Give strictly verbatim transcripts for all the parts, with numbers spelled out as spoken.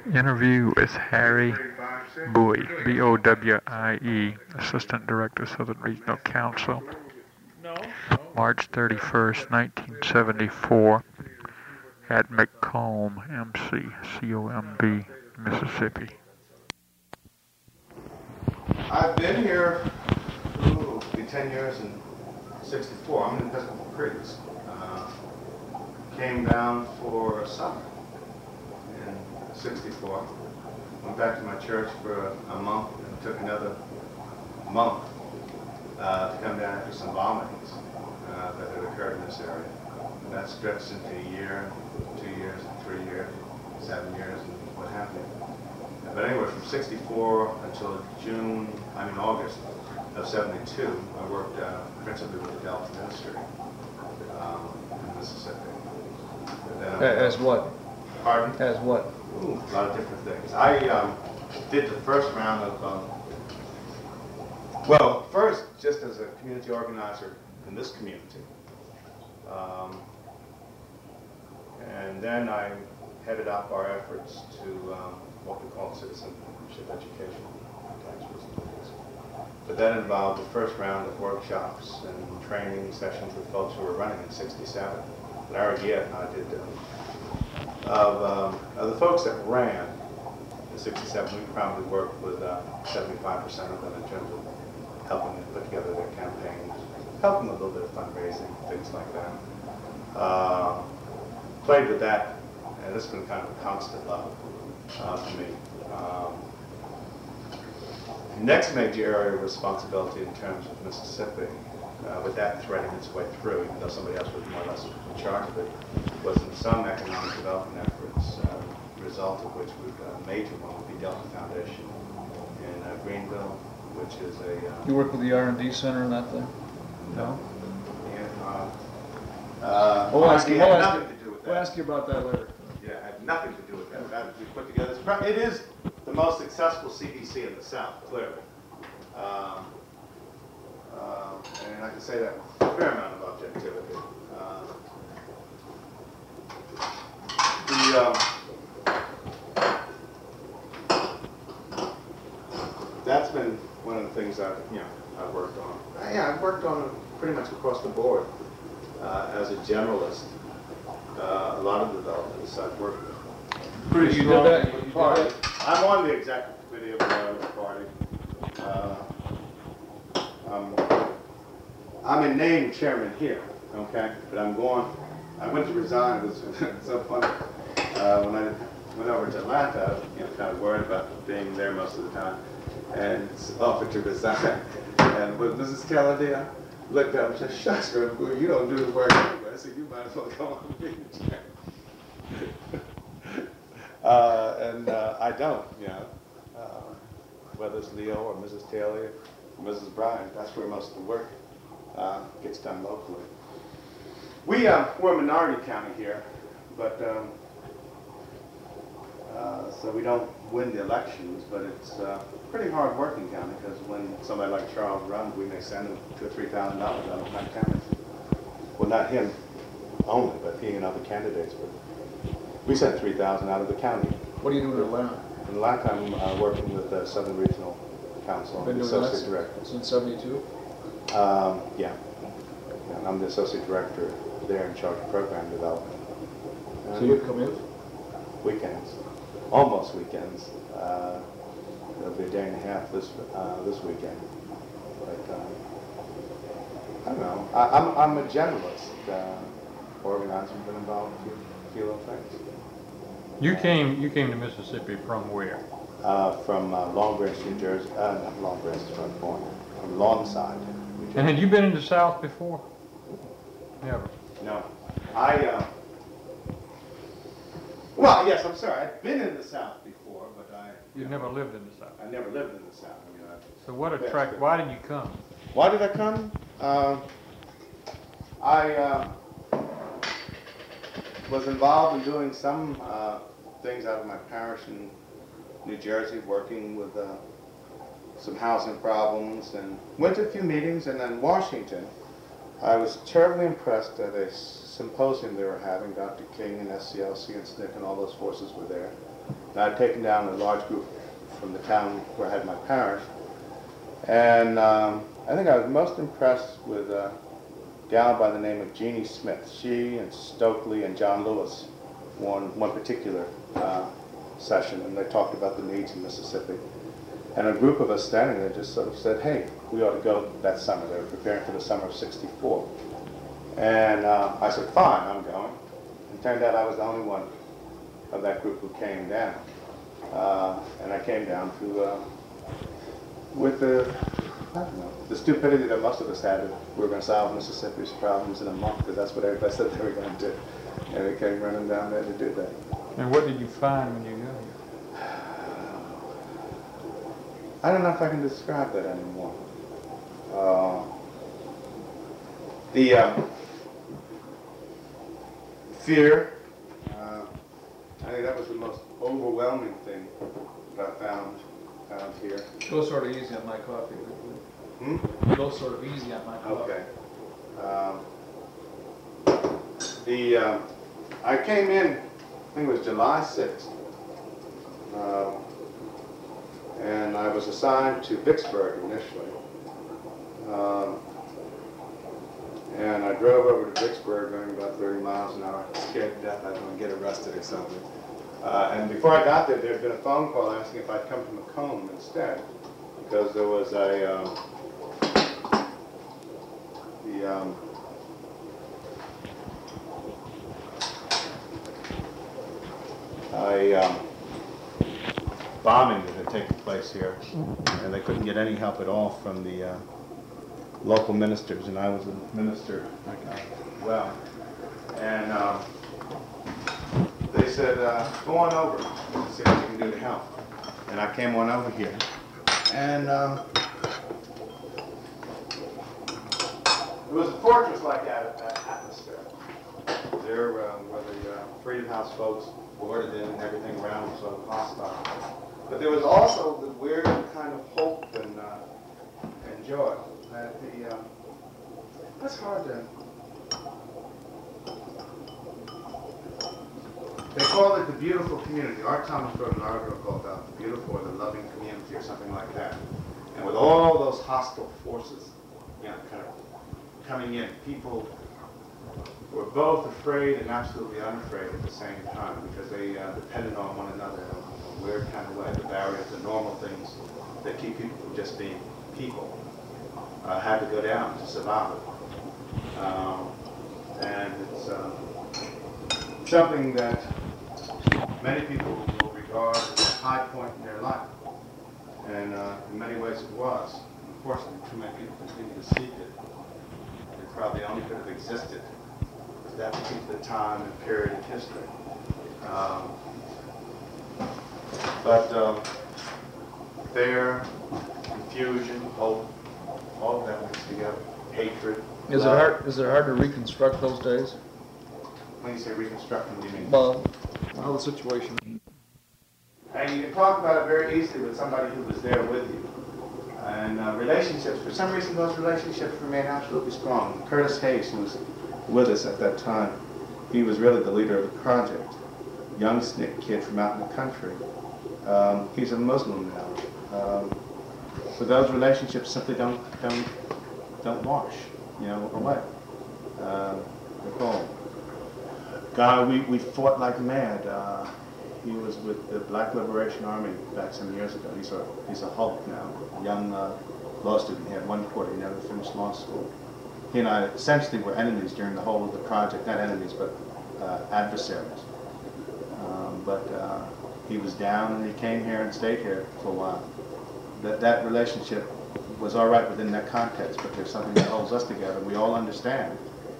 Interview with Harry Bowie, B O W I E, Assistant Director, Southern Regional Council, March thirty-first, nineteen seventy-four, at McComb, M C, C O M B, Mississippi. I've been here, ooh, it'll be ten years and sixty-four. I'm in Episcopal Creeks. Uh, came down for summer in sixty-four. Went back to my church for a, a month and took another month uh, to come down after some bombings uh, that had occurred in this area. And that stretched into a year, two years, three years, seven years, and what have you. But anyway, from sixty-four until June, I mean August of seventy-two, I worked uh, principally with the Delta Ministry um, in Mississippi. As what? Pardon? As what? Ooh, a lot of different things. I um, did the first round of, um, well, first, just as a community organizer in this community. Um, and then I headed up our efforts to um, what we call citizenship education. But that involved the first round of workshops and training sessions with folks who were running in sixty-seven. Larry Gitt and I did um, of, um, of the folks that ran in sixty-seven, we probably worked with uh, seventy-five percent of them in terms of helping them put together their campaigns, helping a little bit of fundraising, things like that. Uh, played with that, and it's been kind of a constant love uh, for me. Um, next major area of responsibility in terms of Mississippi, uh, with that threading its way through, even though somebody else was more or less in charge of it, was in some economic development efforts, uh, the result of which we've got a major one with the Delta Foundation in uh, Greenville, which is a... Uh, you work with the R and D Center and that thing? No. Yeah, uh, uh, we'll ask you, we'll ask nothing you, to do with that. We'll ask you about that later. Yeah, it had nothing to do with that. That we put together. It is the most successful C D C in the South, clearly. Um, uh, and I can say that with a fair amount of objectivity. Uh, the, um, that's been one of the things I've, you know, I've worked on. Uh, yeah, I've worked on it pretty much across the board uh, as a generalist. Uh, a lot of developments I've worked with. Pretty you strong did that, with the you party. did that. I'm on the executive committee of the party. Uh, um, I'm in name chairman here, okay? But I'm going, I went to resign. It was so funny. Uh, when I went over to Atlanta, I was, you know, kind of worried about being there most of the time, and offered to resign. And with Missus Kennedy, I looked up and said, "Shucks, you don't do the work anyway, so you might as well come on and be the chairman." Uh, and uh, I don't, you know, uh, whether it's Leo or Missus Taylor or Missus Bryant, that's where most of the work uh, gets done locally. We, uh, we're a minority county here, but um, uh, so we don't win the elections, but it's a uh, pretty hard working county because when somebody like Charles runs, we may send him two or three thousand dollars out of my county. Well, not him only, but he and other candidates. But we sent three thousand out of the county. What do you do in Atlanta? In Atlanta, I'm uh, working with the Southern Regional Council. Been I'm the doing associate that director. Since seventy-two? Um, yeah. And I'm the associate director there in charge of program development. Uh, so you come in? Weekends. Almost weekends. Uh, it'll be a day and a half this uh, this weekend. But uh, I don't know. I, I'm, I'm a generalist. Uh, organizer, been involved in a few little things. You came, you came to Mississippi from where? Uh, from uh, Long Branch, New Jersey. Uh, not Long Branch, it's from California. From Lawnside, New Jersey. And had you been in the South before? Never. No. I, uh, well, yes, I'm sorry. I've been in the South before, but I... You never lived in the South? I never lived in the South. I mean, I, so what attracted, why did you come? Why did I come? Uh, I uh, was involved in doing some uh, things out of my parish in New Jersey, working with uh, some housing problems, and went to a few meetings. And then Washington, I was terribly impressed at a symposium they were having. Doctor King and S C L C and S N C C and all those forces were there. And I'd taken down a large group from the town where I had my parish. And um, I think I was most impressed with a gal by the name of Jeannie Smith. She and Stokely and John Lewis won one particular uh, session, and they talked about the needs in Mississippi. And a group of us standing there just sort of said, hey, we ought to go that summer. They were preparing for the summer of sixty-four. And uh, I said, fine, I'm going. And it turned out I was the only one of that group who came down. Uh, and I came down to, uh, with the, I don't know, the stupidity that most of us had, that we were going to solve Mississippi's problems in a month, because that's what everybody said they were going to do. And we came running down there to do that. And what did you find when you got here? I don't know if I can describe that anymore. Uh, the um, fear, uh, I think that was the most overwhelming thing that I found, found here. Go sort of easy on my coffee. Hmm? Go sort of easy on my coffee. Okay. Um, the, um, I came in, I think it was July sixth. Uh, and I was assigned to Vicksburg initially. Um, and I drove over to Vicksburg going about thirty miles an hour, scared to death I was going to get arrested or something. Uh, and before I got there, there had been a phone call asking if I'd come to Macomb instead, because there was a, um, the, um, a, um, bombing that had taken place here, and they couldn't get any help at all from the uh, local ministers, and I was a minister uh, well. And um, they said, uh, go on over and see what you can do to help. And I came on over here. And um, it was a fortress-like atmosphere. There uh, were the uh, Freedom House folks boarded in, and everything around was so hostile. But there was also the weird kind of hope and, uh, and joy. That the, uh, that's hard to... They call it the beautiful community. Art Thomas wrote an article called uh, The Beautiful or the Loving Community or something like that. And with all those hostile forces, you know, kind of coming in, people were both afraid and absolutely unafraid at the same time, because they uh, depended on one another in a weird kind of way. The barriers, the normal things that keep people from just being people uh, had to go down to survive it. Um, and it's uh, something that many people will regard as a high point in their life. And uh, in many ways it was. Unfortunately, too many people continue to seek it. It probably only could have existed at that particular time and period of history. Um, but um, fear, confusion, hope, all of that mixed together. Hatred. Is it hard? Is it hard to reconstruct those days? When you say reconstruct, what do you mean? Well, how the situation. And you can talk about it very easily with somebody who was there with you. And uh, relationships, for some reason those relationships remain absolutely strong. Curtis Hayes, who was with us at that time, he was really the leader of the project. Young S N C C kid from out in the country. Um, he's a Muslim now. Um, but those relationships simply don't, don't, don't wash, you know, away. Uh, they're gone. God, we, we fought like mad. Uh, he was with the Black Liberation Army back some years ago. He's a, he's a Hulk now, a young uh, law student. He had one quarter, he never finished law school. He and I essentially were enemies during the whole of the project. Not enemies, but uh, adversaries. Um, but uh, he was down and he came here and stayed here for a while. That, that relationship was all right within that context, but there's something that holds us together. We all understand.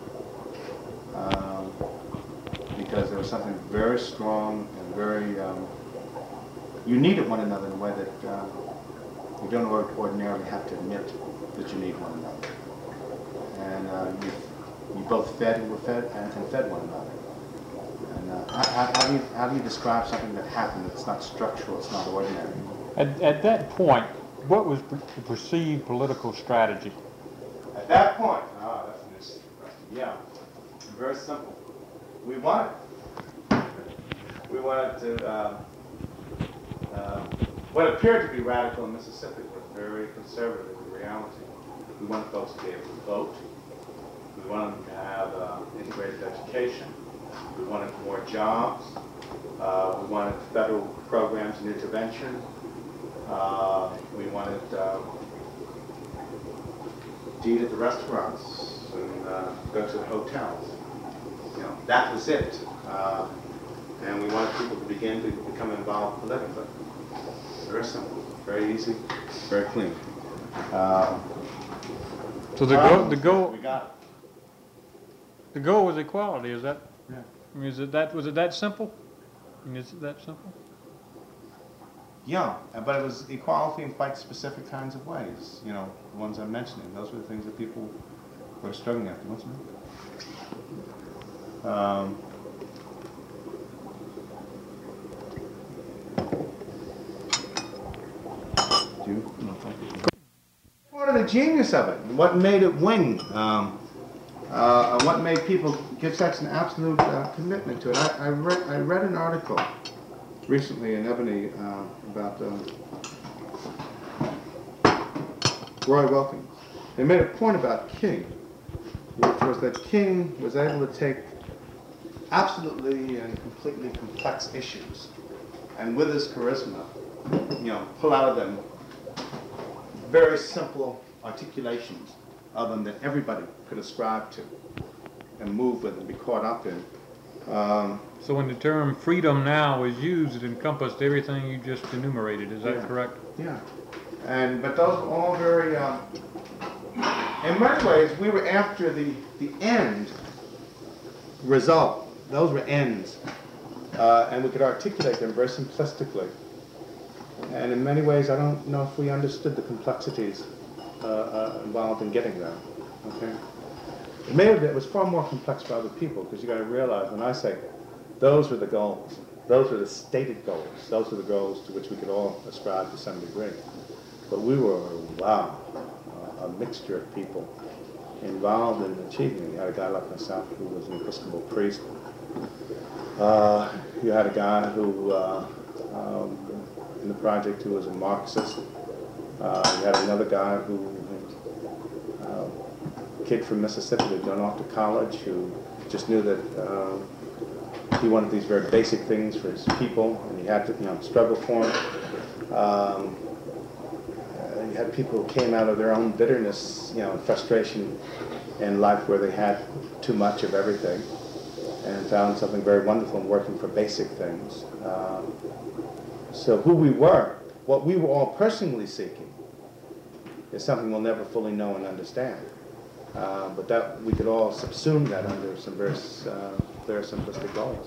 Um, because there was something very strong and very, um, you needed one another in a way that uh, you don't ordinarily have to admit that you need one another. And uh, you, you both fed and were fed and, and fed one another. And uh, how, how, do you, how do you describe something that happened that's not structural, it's not ordinary? At, at that point, what was the perceived political strategy? At that point, ah, that's an interesting question. Yeah, very simple. We wanted, we wanted to uh, Uh, what appeared to be radical in Mississippi was very conservative in reality. We wanted folks to be able to vote. We wanted them to have uh, integrated education. We wanted more jobs. Uh, we wanted federal programs and intervention. Uh, we wanted uh, to eat at the restaurants and uh, go to the hotels. You know, that was it. Uh, and we wanted people to begin to become involved politically. Very simple, very easy, very clean. Uh, So the goal, the we goal, got it. the goal was equality. Is that? Yeah. I mean, is it that? Was it that simple? I mean, is it that simple? Yeah, but it was equality in quite specific kinds of ways. You know, the ones I'm mentioning. Those were the things that people were struggling after. What's it? Um, do you? No, thank you. Part of the genius of it, what made it wing, um, uh, and what made people give such an absolute uh, commitment to it. I, I, read, I read an article recently in Ebony uh, about um, Roy Wilkins. They made a point about King, which was that King was able to take absolutely and completely complex issues and with his charisma, you know, pull out of them very simple articulations of them that everybody could ascribe to and move with and be caught up in. Um, So when the term freedom now is used, it encompassed everything you just enumerated. Is that Yeah. correct? Yeah, and but those were all very. Um, in many ways, we were after the the end result. Those were ends, uh, and we could articulate them very simplistically. And in many ways, I don't know if we understood the complexities uh, uh, involved in getting there. Okay, it may have been, it was far more complex for other people, because you got to realize when I say those were the goals, those were the stated goals, those were the goals to which we could all ascribe to some degree. But we were, wow, a mixture of people involved in achieving it. You had a guy like myself who was an Episcopal priest. Uh, you had a guy who, uh, um, in the project, who was a Marxist. Uh, you had another guy who, uh, a kid from Mississippi who had gone off to college, who just knew that uh, he wanted these very basic things for his people, and he had to, you know, struggle for them. Um, uh, you had people who came out of their own bitterness, you know, and frustration in life where they had too much of everything, and found something very wonderful in working for basic things. Uh, so who we were, what we were all personally seeking, is something we'll never fully know and understand. Uh, but that we could all subsume that under some very uh, clear, simplistic goals.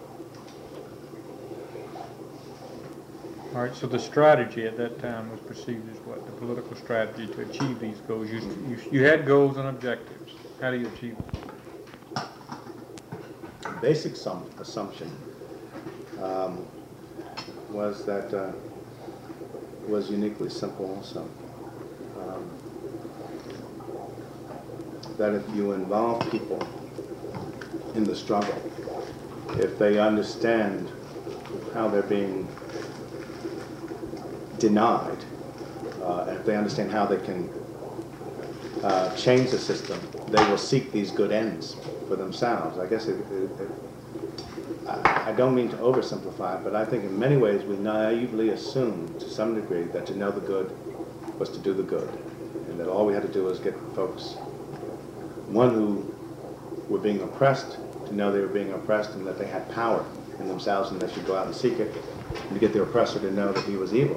All right, so the strategy at that time was perceived as what? The political strategy to achieve these goals. You, you, you had goals and objectives. How do you achieve them? Basic sum, assumption um, was that uh, was uniquely simple also. Um, that if you involve people in the struggle, if they understand how they're being denied, uh, and if they understand how they can uh, change the system, they will seek these good ends for themselves. I guess it, it, it, I, I don't mean to oversimplify it, but I think in many ways we naively assumed to some degree that to know the good was to do the good, and that all we had to do was get folks, one, who were being oppressed, to know they were being oppressed and that they had power in themselves and they should go out and seek it, and to get the oppressor to know that he was evil,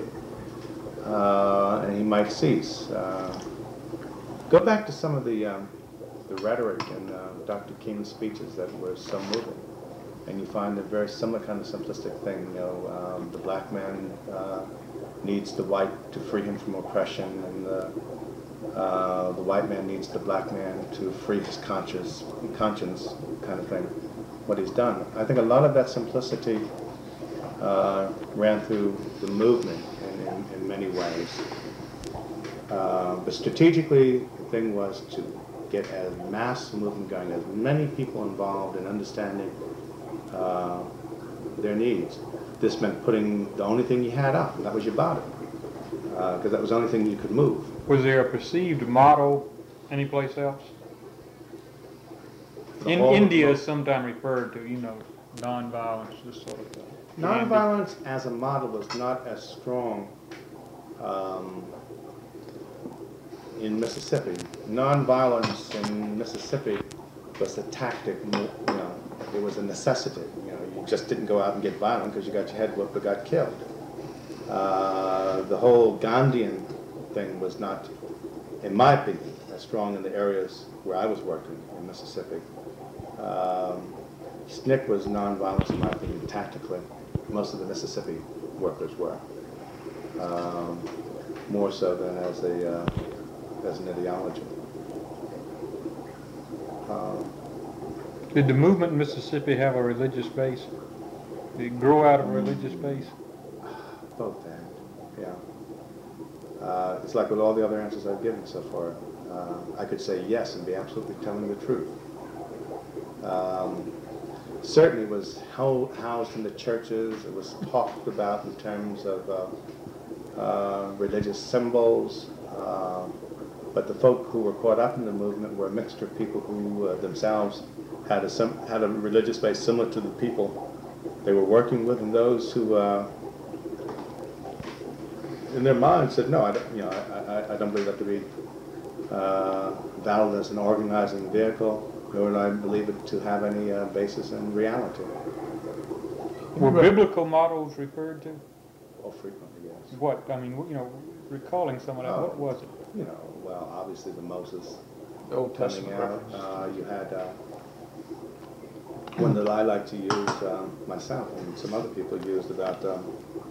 uh, and he might cease. Uh, go back to some of the, um, the rhetoric in uh, Doctor King's speeches that were so moving, and you find a very similar kind of simplistic thing. You know, um, the black man uh, needs the white to free him from oppression, and the Uh, the white man needs the black man to free his conscience, conscience kind of thing, what he's done. I think a lot of that simplicity uh, ran through the movement in, in, in many ways. Uh, but strategically, the thing was to get a mass movement going, as many people involved in understanding uh, their needs. This meant putting the only thing you had up, and that was your body, because uh, that was the only thing you could move. Was there a perceived motto anyplace else? The In whole- India is sometimes referred to, you know, nonviolence, this sort of thing. Nonviolence as a model was not as strong um, in Mississippi. Nonviolence in Mississippi was a tactic, you know, it was a necessity. You know, you just didn't go out and get violent because you got your head whooped or got killed. Uh, the whole Gandhian thing was not, in my opinion, as strong in the areas where I was working in Mississippi. Um, S N C C was nonviolence, in my opinion, tactically. Most of the Mississippi workers were, um, more so than as a uh, as an ideology. Um, Did the movement in Mississippi have a religious base? Did it grow out of a religious base? Both and, yeah. Uh, it's like with all the other answers I've given so far. Uh, I could say yes and be absolutely telling the truth. Um, certainly was ho housed in the churches. It was talked about in terms of uh, uh, religious symbols. Uh, but the folk who were caught up in the movement were a mixture of people who uh, themselves had a, sim had a religious base similar to the people they were working with, and those who uh, in their minds said, no, I don't, you know, I, I, I don't believe that to be uh, valid as an organizing vehicle, nor do I believe it to have any uh, basis in reality. Were biblical models referred to? Oh, frequently, yes. What? I mean, you know, recalling some of that, Oh, what was it? You know, well, obviously the Moses The Old coming Testament out. reference. Uh, you had uh, one that I like to use um, myself, and some other people used, about um,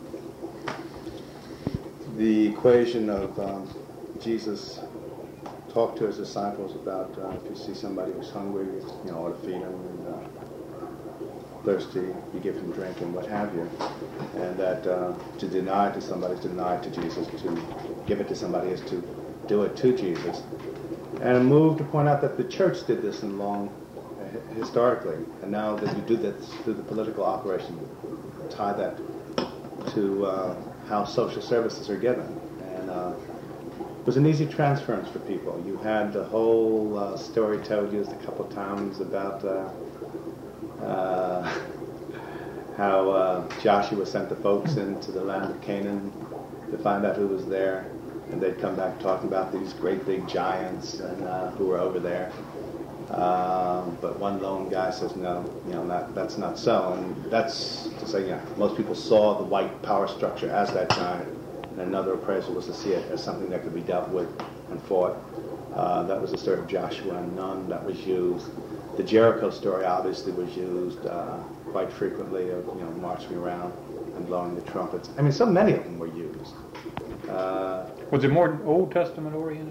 the equation of um, Jesus talked to his disciples about uh, if you see somebody who's hungry, you know, ought to feed him, and uh, thirsty, you give him drink, and what have you. And that uh, to deny to somebody is to deny to Jesus, to give it to somebody is to do it to Jesus. And moved to point out that the church did this in long, uh, historically, and now that you do this through the political operation, tie that to uh, how social services are given. And uh, it was an easy transference for people. You had the whole uh, story told used a couple times about uh, uh, how uh, Joshua sent the folks into the land of Canaan to find out who was there, and they'd come back talking about these great big giants and uh, who were over there. Um, but one lone guy says, no, you know, that, that's not so. And that's to say, yeah, most people saw the white power structure as that giant, and another appraisal was to see it as something that could be dealt with and fought. Uh, that was the story of Joshua and Nun that was used. The Jericho story obviously was used uh, quite frequently, of, you know, marching around and blowing the trumpets. I mean, so many of them were used. Uh, Was it more Old Testament oriented?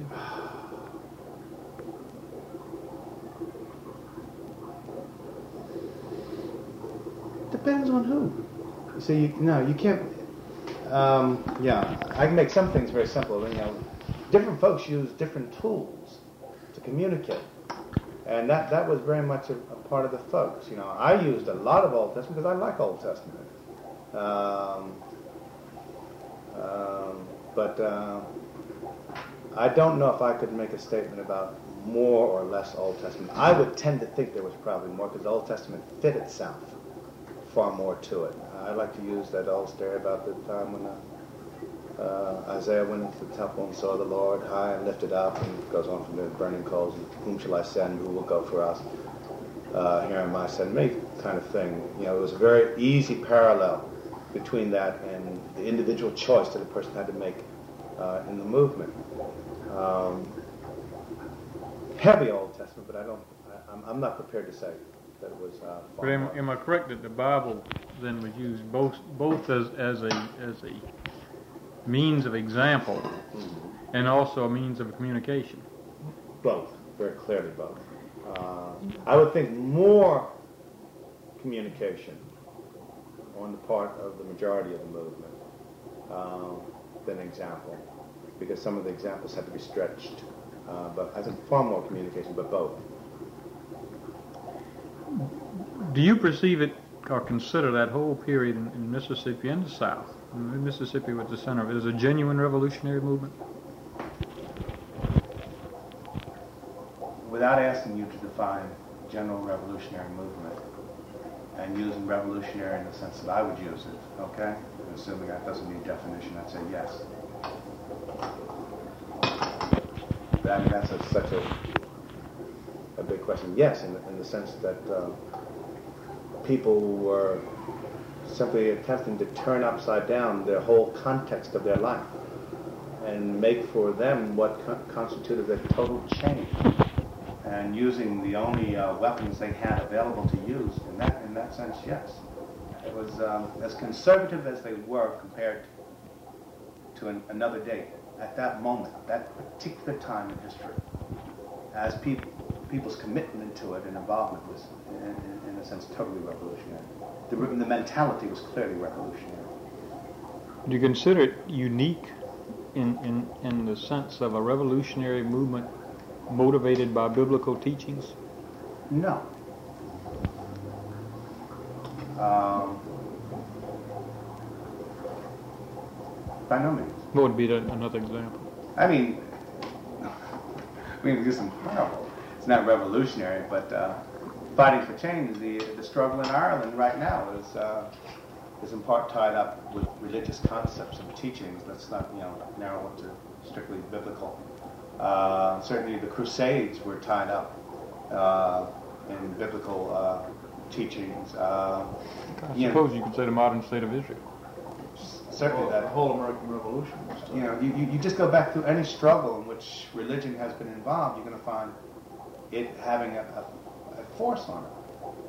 Depends on who. You see, you, no, you can't. Um, yeah, I can make some things very simple. You know, different folks use different tools to communicate, and that that was very much a, a part of the folks. You know, I used a lot of Old Testament because I like Old Testament. Um, um, but uh, I don't know if I could make a statement about more or less Old Testament. I would tend to think there was probably more because the Old Testament fit itself far more to it. I like to use that old story about the time when uh, uh, Isaiah went into the temple and saw the Lord high and lifted up, and it goes on from the burning coals, and whom shall I send, who will go for us? Uh, here am I, send me, kind of thing. You know, it was a very easy parallel between that and the individual choice that a person had to make uh, in the movement. Um, heavy Old Testament, but I don't, I, I'm, I'm not prepared to say that it was uh, far But am, more. am I correct that the Bible then was used both both as as a as a means of example Mm-hmm. and also a means of communication? Both, very clearly both. Uh, I would think more communication on the part of the majority of the movement uh, than example, because some of the examples had to be stretched. Uh, but I think far more communication, but both. Do you perceive it or consider that whole period in, in Mississippi and the South, and Mississippi was the center of it, as a genuine revolutionary movement? Without asking you to define general revolutionary movement, and using revolutionary in the sense that I would use it, okay? And assuming that doesn't need definition, I'd say yes. But I mean, that's a, such a, a big question. Yes, in, in the sense that uh, people were simply attempting to turn upside down their whole context of their life and make for them what co constituted a total change. And using the only uh, weapons they had available to use, in that in that sense, yes. It was um, as conservative as they were compared to an, another day. At that moment, that particular time in history, as people, people's commitment to it and involvement was, in, in, in a sense, totally revolutionary. The, the mentality was clearly revolutionary. Do you consider it unique in, in, in the sense of a revolutionary movement motivated by biblical teachings? No. Um, by no means. What would be the, another example? I mean, we can do some horrible. It's not revolutionary, but uh, fighting for change, the the struggle in Ireland right now is uh, is in part tied up with religious concepts and teachings. Let's not, you know, narrow it to strictly biblical. Uh, certainly, the Crusades were tied up uh, in biblical uh, teachings. Uh, I you suppose know, you could say the modern state of Israel. Certainly, Well, that the whole American Revolution. was you know, you, you, you just go back through any struggle in which religion has been involved, you're going to find it having a, a, a force on it.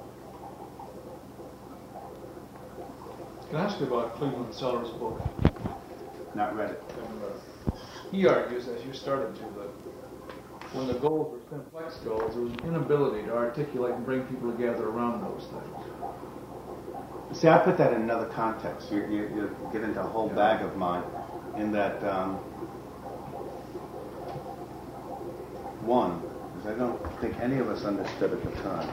Can I ask you about Cleveland Sellers' book? Not read it. And, uh, he argues, as you started to, that when the goals were complex goals, there was an inability to articulate and bring people together around those things. See, I put that in another context. You, you, you get into a whole bag of mine in that, um, one, because I don't think any of us understood at the time.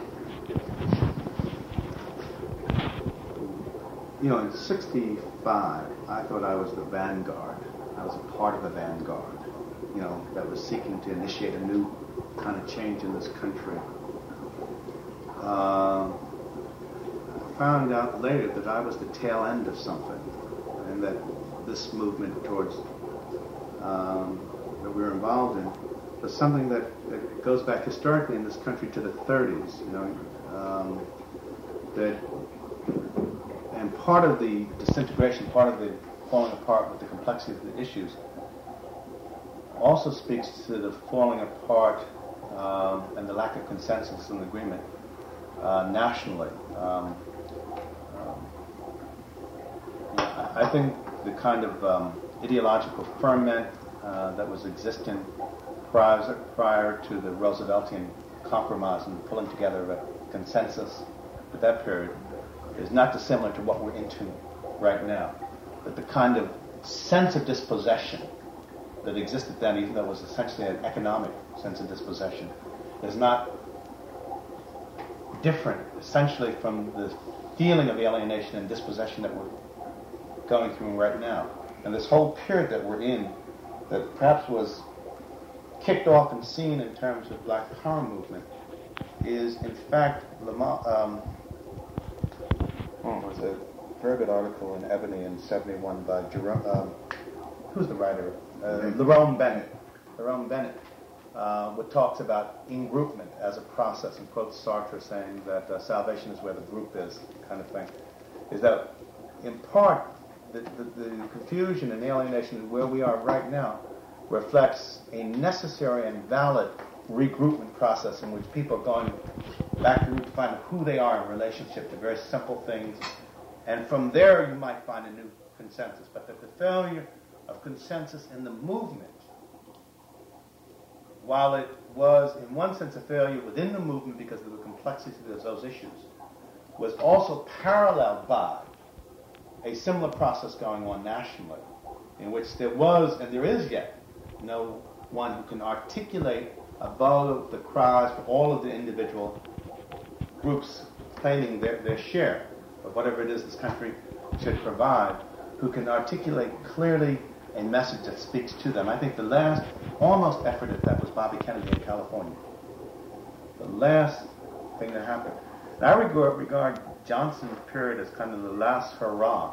You know, in sixty-five, I thought I was the vanguard. I was a part of the vanguard, you know, that was seeking to initiate a new kind of change in this country. Uh, found out later that I was the tail end of something, and that this movement towards um, that we were involved in was something that, that goes back historically in this country to the thirties. You know, um, that and part of the disintegration, part of the falling apart with the complexity of the issues, also speaks to the falling apart um, and the lack of consensus and agreement uh, nationally. Um, I think the kind of um, ideological ferment uh, that was existing prior, prior to the Rooseveltian compromise and pulling together a consensus at that period is not dissimilar to what we're into right now. But the kind of sense of dispossession that existed then, even though it was essentially an economic sense of dispossession, is not different essentially from the feeling of alienation and dispossession that we're going through right now. And this whole period that we're in, that perhaps was kicked off and seen in terms of Black Power movement, is in fact, Lamar, um, oh, was a very good article in Ebony in seventy-one by Jerome, um, who's the writer? Uh, Lerone Bennett. Lerone Bennett, uh, what talks about engroupment as a process, and quotes Sartre saying that uh, salvation is where the group is, kind of thing. Is that in part The, the, the confusion and alienation of where we are right now reflects a necessary and valid regroupment process in which people are going back to find who they are in relationship to very simple things, and from there you might find a new consensus. But that the failure of consensus in the movement, while it was in one sense a failure within the movement because of the complexity of those issues, was also paralleled by a similar process going on nationally, in which there was, and there is yet, no one who can articulate above the cries for all of the individual groups claiming their, their share or whatever it is this country should provide, who can articulate clearly a message that speaks to them. I think the last almost effort at that was Bobby Kennedy in California. The last thing that happened. And I regard, regard Johnson's period as kind of the last hurrah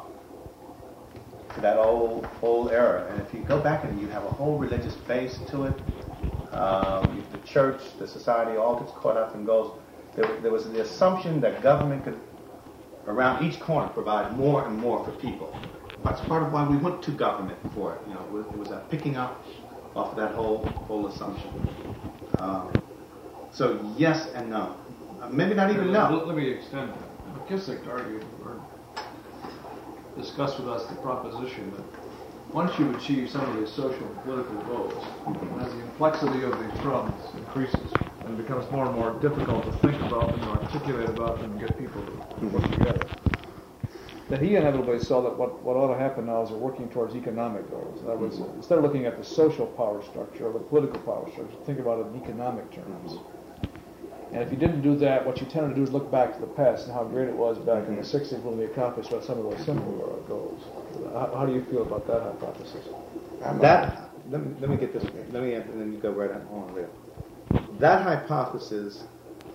to that old old era. And if you go back and you have a whole religious base to it, um, the church, the society, all gets caught up and goes. There, there was the assumption that government could, around each corner, provide more and more for people. That's part of why we went to government for it. You know, it was, it was a picking up off of that whole whole assumption. Um, so yes and no. Uh, maybe not even let, no. Let me extend that. McKissick argued or discussed with us the proposition that once you achieve some of these social and political goals, as the complexity of these problems increases and it becomes more and more difficult to think about them, and articulate about them, and get people to work together, that he inevitably saw that what, what ought to happen now is we're working towards economic goals. In other words, instead of looking at the social power structure or the political power structure, think about it in economic terms. And if you didn't do that, what you tend to do is look back to the past and how great it was back in the sixties when we accomplished what some of those simple goals. How, how do you feel about that hypothesis? That let me let me get this. Let me and then you go right on real. That hypothesis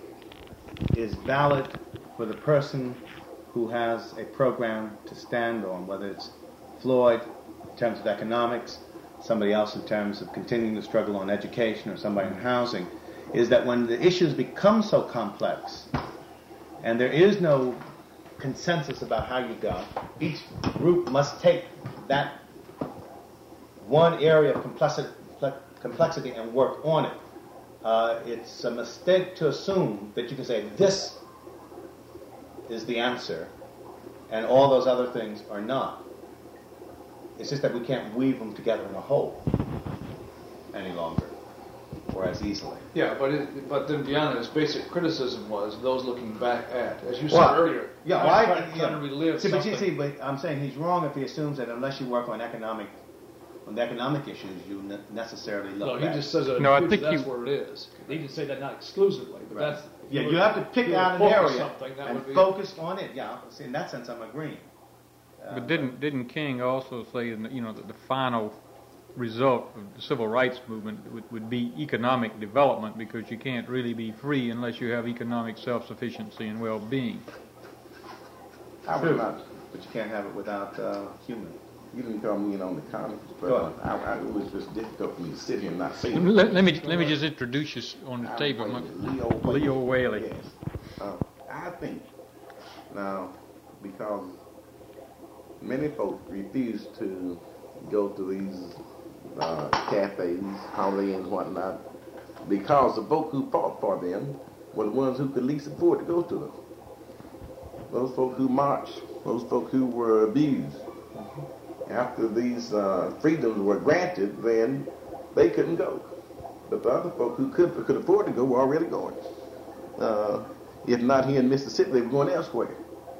is valid for the person who has a program to stand on, whether it's Floyd in terms of economics, somebody else in terms of continuing the struggle on education, or somebody in housing, is that when the issues become so complex and there is no consensus about how you go, each group must take that one area of complexity, complexity and work on it. Uh, it's a mistake to assume that you can say this is the answer and all those other things are not. It's just that we can't weave them together in a whole any longer or as easily. Yeah, but it, but then beyond that, his basic criticism was those looking back at, as you said Well, earlier, yeah, trying, well, I, trying, yeah. trying to relive see, but something. you see, but I'm saying he's wrong if he assumes that unless you work on economic, on the economic issues, you ne- necessarily look No, he back. just says that No, I that's think you- where it is. He didn't say that not exclusively, but Right. that's... Yeah, if you have to pick if out an focus area something, that and would be, focus on it. Yeah, see, in that sense, I'm agreeing. Uh, But didn't didn't King also say, you know, that the final result of the civil rights movement would, would be economic development, because you can't really be free unless you have economic self-sufficiency and well-being? I True. would not. But you can't have it without uh, human. You didn't come in on the comments, but Go ahead. I, I, it was just difficult for me to sit here and not say. Let, let me let me just introduce you on the I'm table. Whaley, Leo Whaley. Leo Whaley. Yes. Uh, I think now, because many folks refuse to go to these uh, cafes, holiday and whatnot, because the folk who fought for them were the ones who could least afford to go to them. Those folk who marched, those folk who were abused. After these uh, freedoms were granted, then they couldn't go. But the other folk who could could afford to go were already going. Uh, if not here in Mississippi, they were going elsewhere.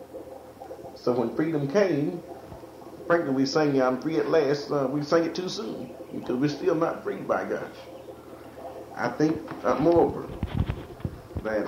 So when freedom came, frankly, we sang "I'm free at last." Uh, we sang it too soon because we're still not free, by gosh. I think, uh, moreover, that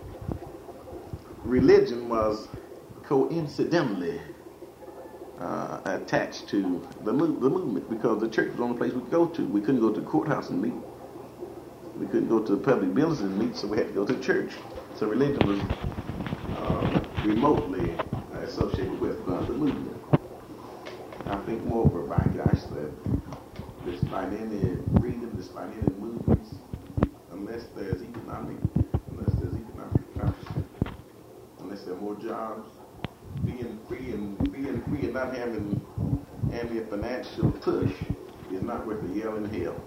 religion was coincidentally uh, attached to the, move, the movement, because the church was the only place we could go to. We couldn't go to the courthouse and meet. We couldn't go to the public buildings and meet, so we had to go to church. So religion was uh, remotely associated with uh, the movement. I think moreover, by gosh, that despite any freedom, despite any movements, unless there's economic, unless there's economic accomplishment, unless there are more jobs, being free and being free and not having any financial push is not worth a yell in hell.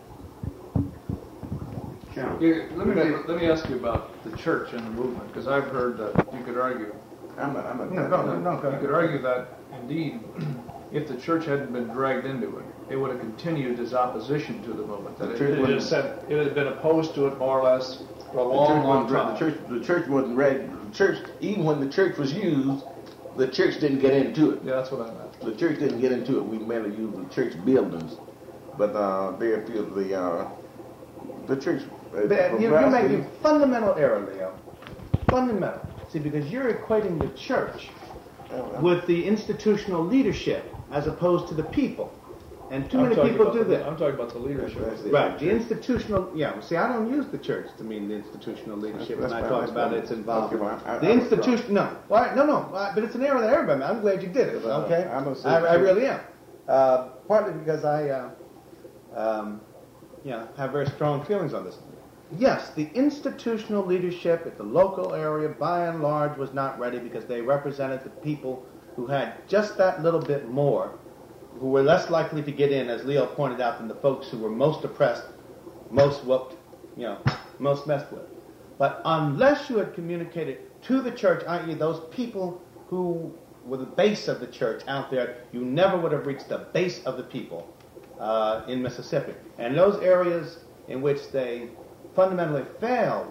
Yeah. Yeah, let me let me ask you about the church and the movement, because I've heard that you could argue. I'm a, I'm a, No, no, no, no, go You ahead. could argue that indeed, if the church hadn't been dragged into it, it would have continued its opposition to the movement. That The it, church it, wouldn't- had said, it had been opposed to it more or less for a The long, church long wasn't re- time. The church, the church wasn't ready. The church, even when the church was used, the church didn't get into it. Yeah, that's what I meant. The church didn't get into it. We merely used the church buildings, but uh, very few of the uh, the church. Uh, But you- You're making a fundamental error, Leo. Fundamental. See, because you're equating the church with the institutional leadership as opposed to the people. And too I'm many talking people about do the- that. I'm talking about the leadership. That's it. Right, the institutional, yeah, see, I don't use the church to mean the institutional leadership when That's I fine, talk that's about fine. its involvement. Okay, well, I- I- The I institution, no, all right, no, no, uh, but it's an area that everybody, I'm glad you did it, Uh, okay? I don't see I, I the- really am. Uh, partly because I, uh, um, you know, have very strong feelings on this. Yes, the institutional leadership at the local area, by and large, was not ready because they represented the people who had just that little bit more, who were less likely to get in, as Leo pointed out, than the folks who were most oppressed, most whooped, you know, most messed with. But unless you had communicated to the church, that is those people who were the base of the church out there, you never would have reached the base of the people uh, in Mississippi. And those areas in which they fundamentally failed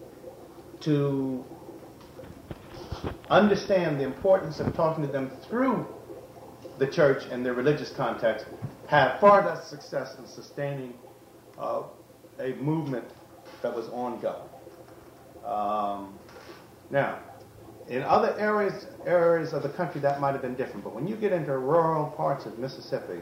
to understand the importance of talking to them through the church and their religious context, had far less success in sustaining uh, a movement that was ongoing. Um, now, in other areas areas of the country, that might have been different, but when you get into rural parts of Mississippi,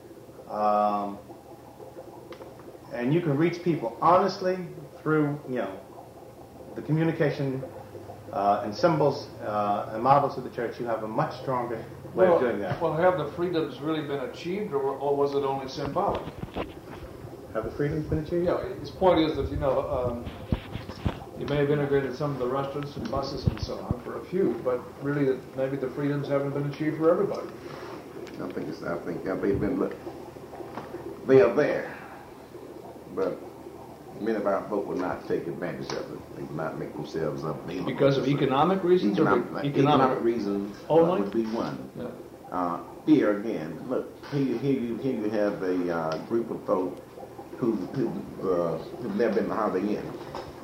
um, and you can reach people honestly through, you know, the communication uh, and symbols uh, and models of the church, you have a much stronger way Well, of doing that. well, have the freedoms really been achieved, or, or was it only symbolic? Have the freedoms been achieved? Yeah, his point is that, you know, um, you may have integrated some of the restaurants and buses and so on for a few, but really that maybe the freedoms haven't been achieved for everybody. I think it's, I think uh, they've been, look, they are there, but many of our folk will not take advantage of it. They will not make themselves available. Because of economic reasons or Economic, economic, economic reasons uh, Only? would be one. Yeah. Uh, fear again. Look, here, here, you, here you have a uh, group of folk who, who, uh, who've never been to Holiday Inn.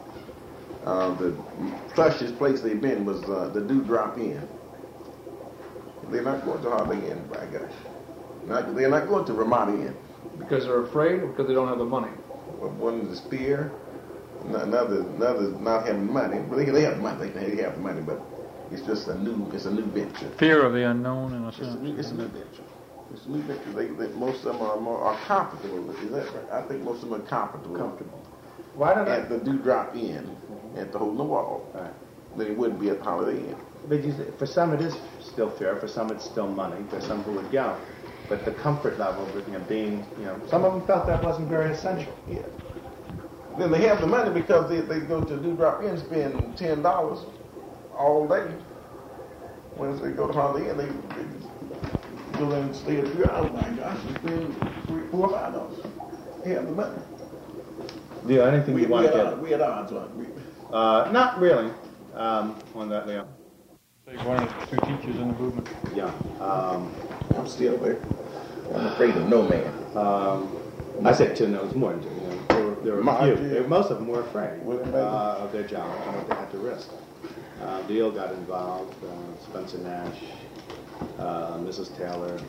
Uh, the plushest place they've been was uh, the Dewdrop Inn. They're not going to Holiday Inn, by gosh. Not, they're not going to Ramada Inn. Because they're afraid or because they don't have the money? Well, one is fear, another, another not having money. Well, they, they have money. They, they have money, but it's just a new, it's a new venture. Fear of the unknown, in a It's a sense. new, it's a new venture. It's a new venture. They, they, most of them are more are comfortable with it. Is that right? I think most of them are comfortable. Comfortable. Why don't I? At the Dewdrop Inn, at the Hole in the Wall. Right. Then it wouldn't be at Holiday Inn. But you, for some it is still fair, for some it's still money, for some who would go. But the comfort level of, you know, being, you know, some of them felt that wasn't very essential. Yeah. Then they have the money because they, they go to Dewdrop Inn and spend ten dollars all day. When they go to Holiday Inn, they, they go in and stay a few hours. My gosh, they spend three, four, five dollars. They have the money. Leo, anything We, you we, want at to odds, get? we at odds on it. Uh, not really um, on that, Leo. One of the two teachers in the movement. Yeah. Um, I'm still there. I'm afraid of no man. um, I said two, no, it was more than two. You know, there were, there were My a few. dear. There- most of them were afraid Were they? uh, of their jobs and what they had to risk. Uh, Leo got involved, uh, Spencer Nash, uh, Missus Taylor,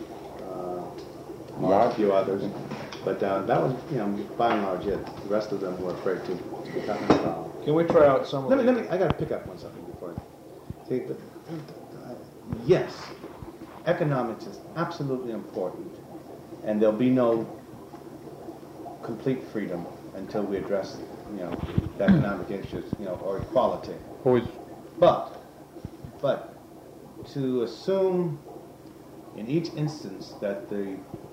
uh, Mark, a few others. But uh, that was, you know, by and large it. The rest of them were afraid to, to become involved. Can we try out some of Let me, the- let me, I got to pick up on something before. I- See, the, uh, yes, economics is absolutely important, and there'll be no complete freedom until we address, you know, the economic issues, you know, or equality. Always. But, but to assume in each instance that the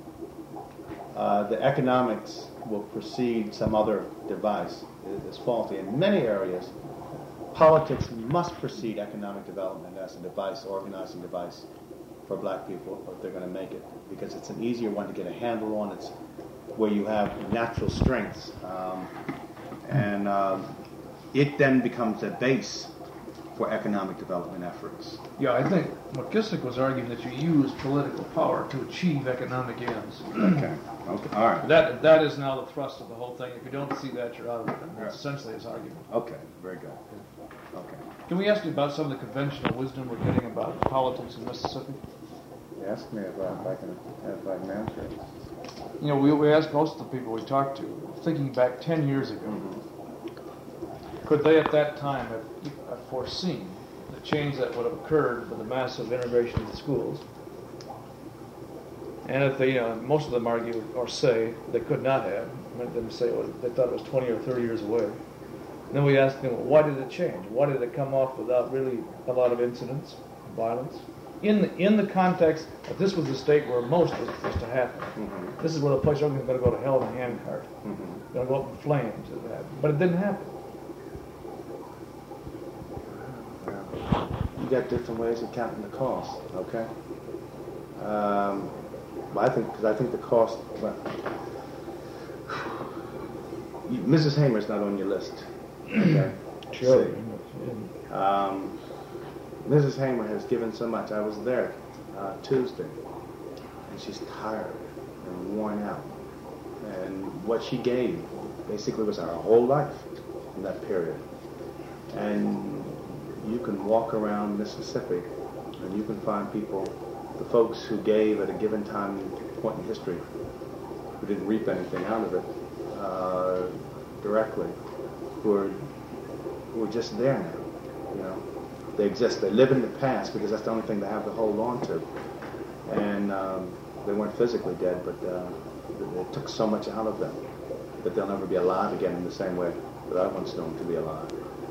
uh, the economics will precede some other device is, is faulty. In many areas, politics must precede economic development as a device, organizing device for black people if they're going to make it, because it's an easier one to get a handle on. It's where you have natural strengths, um, and um, it then becomes a base for economic development efforts. Yeah, I think McKissick was arguing that you use political power to achieve economic ends. Okay. Okay. All right. That that is now the thrust of the whole thing. If you don't see that, you're out of it. And that's essentially his argument. Okay. Very good. Okay. Can we ask you about some of the conventional wisdom we're getting about politics in Mississippi? Ask me if I, if I can if I can answer it. You know, we, we asked most of the people we talked to, thinking back ten years ago, could they at that time have, have foreseen the change that would have occurred with the massive integration of the schools. And if they, you know, most of them argue or say they could not have. Many of them say well, they thought it was twenty or thirty years away. And then we ask them, well, why did it change? Why did it come off without really a lot of incidents, violence? In the, in the context that this was the state where most was supposed to happen. Mm-hmm. This is where the place everything's going to go to hell in a handcart. Mm-hmm. Going to go up in flames. But it didn't happen. You got different ways of counting the cost, okay? Um, well, I think, because I think the cost, well, you, Missus Hamer's not on your list, okay? Sure. Um, Missus Hamer has given so much. I was there uh, Tuesday, and she's tired and worn out. And what she gave basically was her whole life in that period. And you can walk around Mississippi, and you can find people, the folks who gave at a given time point in history, who didn't reap anything out of it uh, directly, who are who are just there now. You know, they exist. They live in the past because that's the only thing they have to hold on to. And um, they weren't physically dead, but uh, it took so much out of them that they'll never be alive again in the same way that I once knew them to be alive.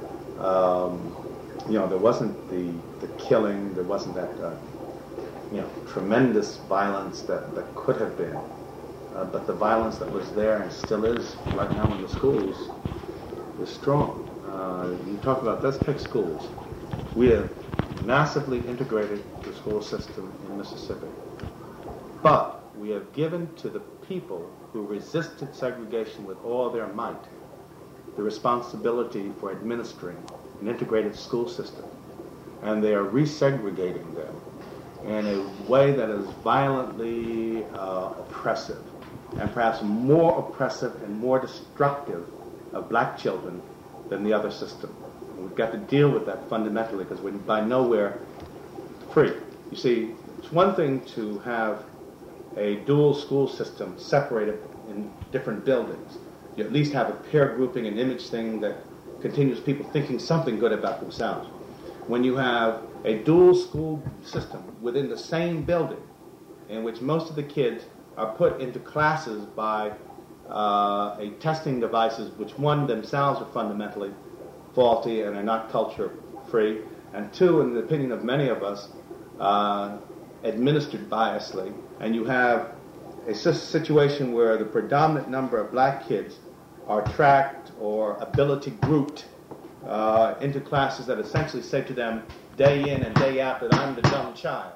Um, you know, there wasn't the, the killing, there wasn't that, uh, you know, tremendous violence that, that could have been. Uh, but the violence that was there and still is right now in the schools is strong. Uh, you talk about, let's pick schools. We have massively integrated the school system in Mississippi. But we have given to the people who resisted segregation with all their might the responsibility for administering an integrated school system. And they are resegregating them in a way that is violently uh, oppressive, and perhaps more oppressive and more destructive of black children than the other system. And we've got to deal with that fundamentally, because we're by nowhere free. You see, it's one thing to have a dual school system separated in different buildings. You at least have a peer grouping and image thing that continues people thinking something good about themselves. When you have a dual school system within the same building, in which most of the kids are put into classes by uh, a testing devices which, one, themselves are fundamentally faulty and are not culture free, and two, in the opinion of many of us, uh, administered biasly, and you have a situation where the predominant number of black kids are tracked or ability grouped uh, into classes that essentially say to them day in and day out that I'm the dumb child,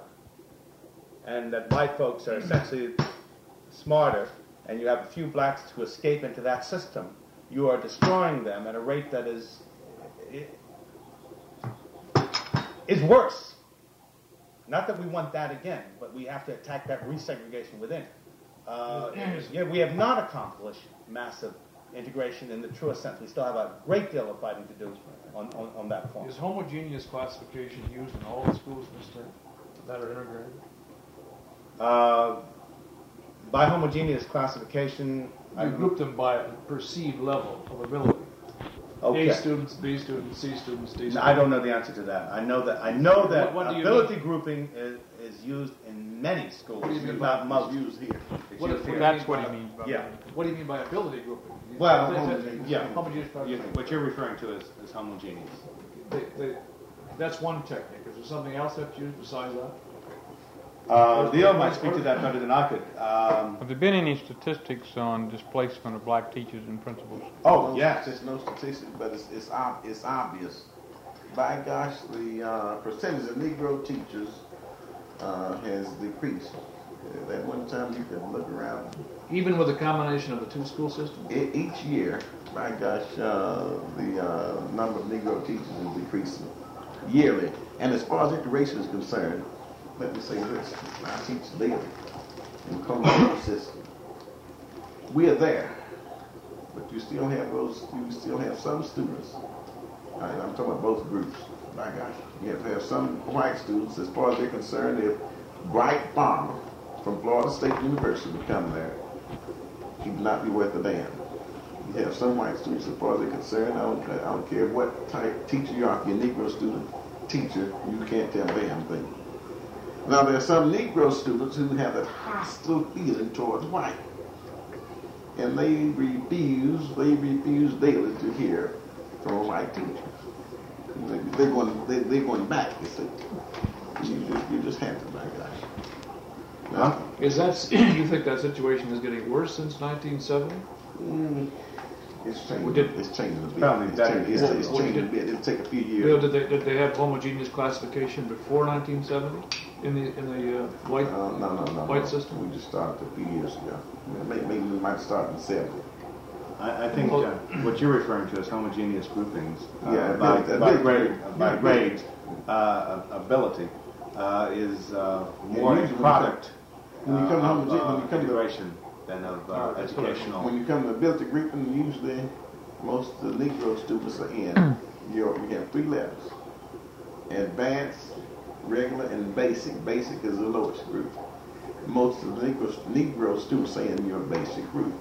and that white folks are essentially smarter, and you have a few blacks who escape into that system, you are destroying them at a rate that is is worse. Not that we want that again, but we have to attack that resegregation within. Uh, yeah, we have not accomplished massive integration in the truest sense. We still have a great deal of fighting to do on, on, on that point. Is homogeneous classification used in all the schools in the state that are integrated? Uh, by homogeneous classification, You I group them by a perceived level of ability. Okay. A students, B students, C students, D students. No, I don't know the answer to that. I know that I know that What- what do you ability mean? grouping is, is used in many schools. What do you mean not by- most. It's used here. It's What- used what here. That's what he means by Yeah. that. What do you mean by ability grouping? Well, That- that- homogeneous, yeah. Homogeneous You- classification. what you're referring to is, is homogeneous. They, they, that's one technique. Is there something else that's used besides that? Uh, Leo might speak to that better than I could. Um, Have there been any statistics on displacement of black teachers and principals? oh, No, yes. There's no statistics, but it's it's, ob- it's obvious. By gosh, the uh, percentage of Negro teachers uh, has decreased. Uh, At one time, you could look around. Even with the combination of the two school systems? E- each year, by gosh, uh, the uh, number of Negro teachers is decreasing yearly. And as far as integration is concerned, let me say this: I teach daily in the Colorado system. We are there, but you still have those. You still have some students. I, I'm talking about both groups. My gosh, you have to have some white students. As far as they're concerned, if Bright Farmer from Florida State University would come there, he would not be worth a damn. You have some white students, as far as they're concerned. I don't, I don't care what type teacher you are. If you're a Negro student, teacher, you can't tell a damn thing. Now, there are some Negro students who have that hostile feeling towards white. And they refuse, they refuse daily to hear from a white teacher. They, they're, going, they, they're going back, you see. You just, you just have to, my gosh. Now, Is that, you think that situation is getting worse since nineteen seventy? mm, it's changing. Did- It's changing a bit. Probably It's better. changing, it's, Well, it's well, changing a did- bit. It'll take a few Bill, years. did they, did they have homogeneous classification before nineteen seventy in the in the uh, white Uh, no, no, no. white no. system? We just started a few years ago. Maybe, maybe we might start in the seventies. I, I think uh, what you're referring to is homogeneous groupings uh, Yeah, by, big- by big- grade, yeah, by big. grade uh, ability uh, is uh, Yeah, more a usually product when you come to uh, homogen- of uh, when you come to- integration than of uh, Oh, that's what I- educational. When you come to ability grouping, usually most of the Negro students are in. You're, you have three levels: advanced, regular, and basic. Basic is the lowest group. Most of the Negro, Negro students are in your basic group.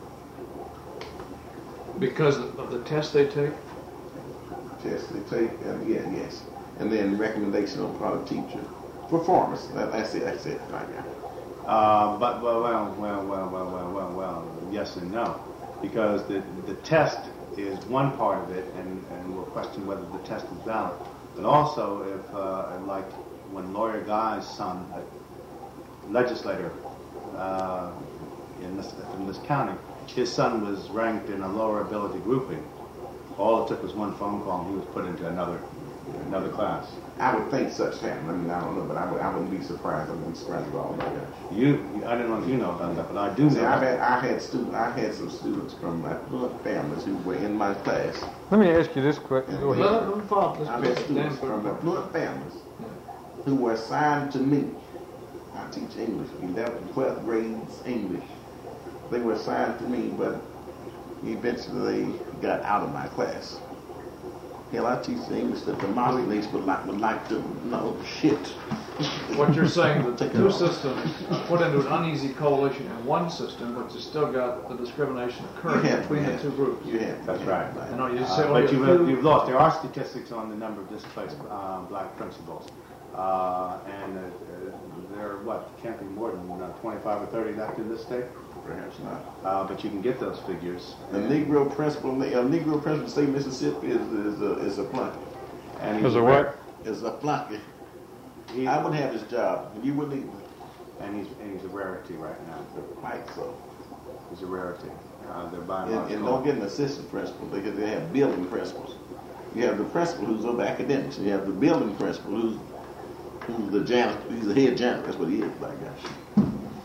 Because of the test they take? Tests they take, uh, yeah, yes, and then recommendation on part of teacher performance. That, that's it. That's it. Right now. Uh, but well, well, well, well, well, well, well, well, yes and no, because the the test is one part of it, and, and we'll question whether the test is valid. But also, if uh, like when Lawyer Guy's son, a legislator uh, in this in this county, his son was ranked in a lower ability grouping. All it took was one phone call, and he was put into another another class. I would think such happen. I mean, I don't know, but I, would, I wouldn't be surprised. I wouldn't be surprised at all. Like that. You, I don't know if you know about that, but I do know. See, I that. had I had student I had some students from affluent families who were in my class. Let me ask you this question. Go ahead. Let them follow. Let's- I had let's- students Dan, from put- affluent families who were assigned to me. I teach English, eleventh, twelfth grades English. They were assigned to me, but eventually they got out of my class. Hell, I teach the English that the Muslims would like would like to know shit. What you're saying, that the Take it two off. systems put into an uneasy coalition in one system, but you still got the discrimination occurring You have- between you the have- two groups. You have, That's you have, right. I know you Uh, say only but a you've, few- you've lost. There are statistics on the number of displaced uh, black principals, uh, and uh, uh, there are what can't be more than uh, twenty-five or thirty left in this state. Perhaps not. Uh, but you can get those figures. The Negro principal, a Negro principal state Mississippi is is a is a flunky. And he's Is a rare. what? Is a flunky. He's, I would have his job. You wouldn't even. and he's and he's a rarity right now. Right, so. He's a rarity. Uh, they're by and And, large and gone. don't get an assistant principal because they have building principals. You have the principal who's over academics, and you have the building principal who's who's the janitor. He's the head janitor. That's what he is, black guy.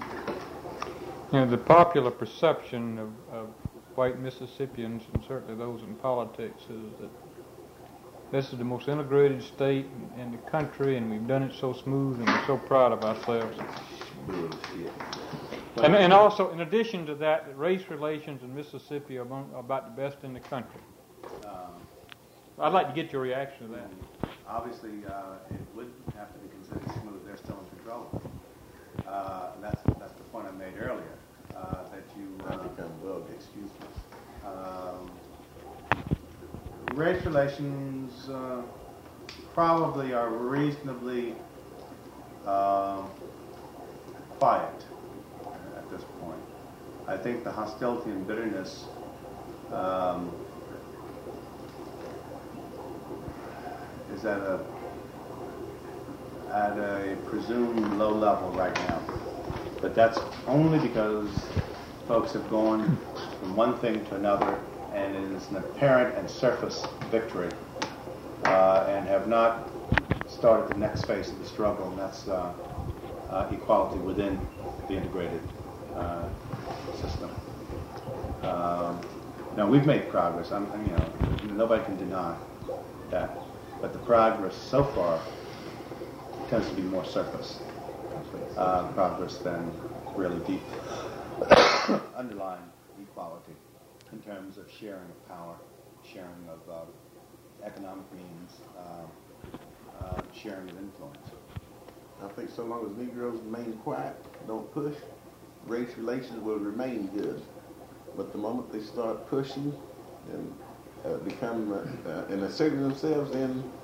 You know, the popular perception of, of white Mississippians, and certainly those in politics, is that this is the most integrated state in, in the country, and we've done it so smooth, and we're so proud of ourselves. Bullshit. And, and also, in addition to that, that race relations in Mississippi are among, about the best in the country. Um, I'd like to get your reaction to that. Obviously, uh, it would have to be considered smooth. They're still in control. Uh, that's that's the point I made earlier. Uh, that you I uh, become well, excuse me. um, race relations uh, probably are reasonably uh, quiet at this point. I think the hostility and bitterness um, is at a at a presumed low level right now. But that's only because folks have gone from one thing to another, and it is an apparent and surface victory, uh, and have not started the next phase of the struggle, and that's uh, uh, equality within the integrated uh, system. Um, now we've made progress. I'm, you know, nobody can deny that, but the progress so far tends to be more surface uh, progress than really deep underlying equality in terms of sharing of power, sharing of uh, economic means, uh, uh, sharing of influence. I think so long as Negroes remain quiet, don't push, race relations will remain good. But the moment they start pushing and uh, become uh, uh, and asserting themselves, then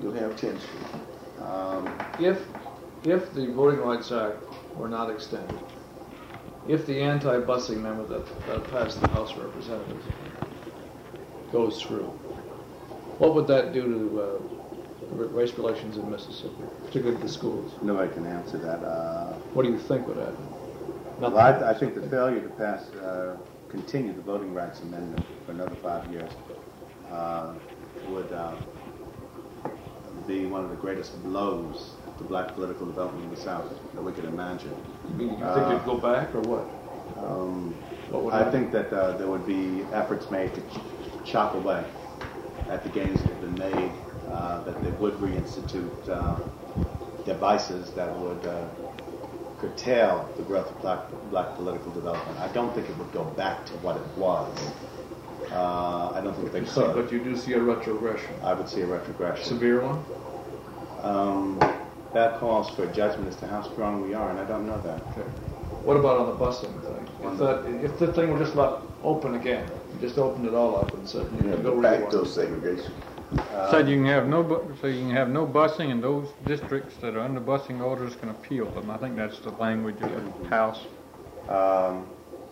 you'll have tension. Um, If, if the Voting Rights Act were not extended, if the anti-busing amendment that, that passed the House of Representatives goes through, what would that do to uh, race relations in Mississippi, particularly the schools? nobody can answer that. Uh, What do you think would happen? well, I, I think the failure to pass, uh, continue the Voting Rights Amendment for another five years uh, would uh, be one of the greatest blows to black political development in the South that we could imagine. You mean, you Uh, think it'd go back or what? Um, What would I happen? think that uh, there would be efforts made to ch- chop away at the gains that have been made, uh, that they would reinstitute uh, devices that would uh, curtail the growth of black, black political development. I don't think it would go back to what it was. Uh, I don't think they You see- could. But you do see a retrogression. I would see a retrogression. Severe one? Um, that calls for judgment as to how strong we are, and I don't know that. Okay. What about on the busing thing? On If the- that, if the thing were just left open again, you just opened it all up and said, you You can have go the where you facto want. segregation. So you can have no, bu- so you can have no busing, and those districts that are under busing orders can appeal them. I think that's the language of the House. Um,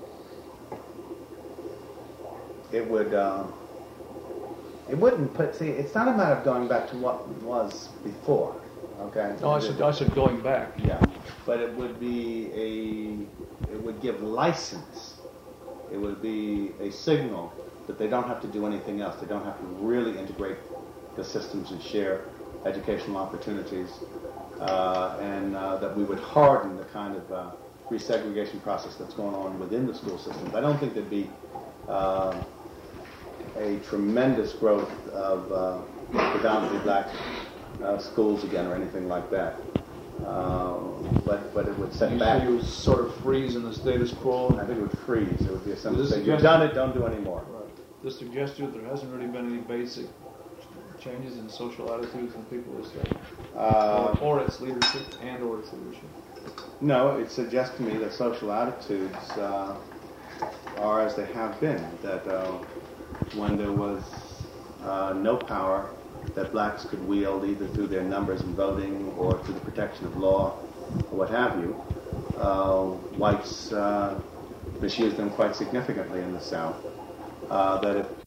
it would, uh, it wouldn't put, see, it's not a matter of going back to what was before, okay? No, I said, I said going back. Yeah, but it would be a, it would give license. It would be a signal that they don't have to do anything else. They don't have to really integrate the systems and share educational opportunities, uh, and uh, that we would harden the kind of uh, resegregation process that's going on within the school systems. I don't think there'd be uh, a tremendous growth of uh, predominantly black uh, schools again or anything like that. Uh, but but it would set You back. say you sort of freeze in the status quo. I think it would freeze. It would be a simple This thing. is You've just- done it, don't do any more. Right. This suggests to you that there hasn't really been any basic changes in social attitudes in people of the state, Uh, or, or its leadership and or its leadership. no, it suggests to me that social attitudes uh, are as they have been. That uh, when there was uh, no power that blacks could wield either through their numbers in voting or through the protection of law or what have you, uh, whites uh, misused them quite significantly in the South. Uh, that if